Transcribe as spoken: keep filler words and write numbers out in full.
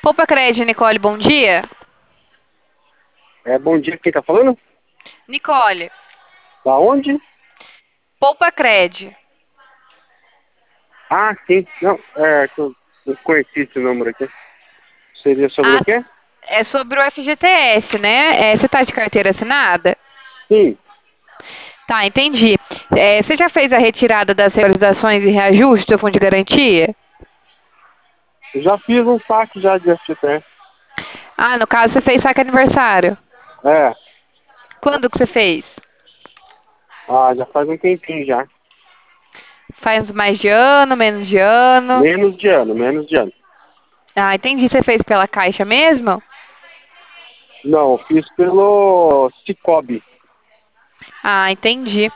Poupa Cred, Nicole, bom dia. É, bom dia, quem tá falando? Nicole, Da onde? Poupa Cred. Ah, sim. Não, é, que eu, eu conheci esse número aqui. Seria sobre Ah, o quê? é sobre o F G T S, né? É, você tá de carteira assinada? Sim, Tá, entendi. É, você já fez a retirada das regularizações e reajuste do fundo de garantia? eu já fiz um saque já de F G T S. Ah, no caso você fez saque aniversário. É, Quando que você fez? ah, já faz um tempinho já. Faz mais de ano, menos de ano? Menos de ano, menos de ano. Ah, entendi. Você fez pela Caixa mesmo? Não, eu fiz pelo Cicobi. Ah, entendi.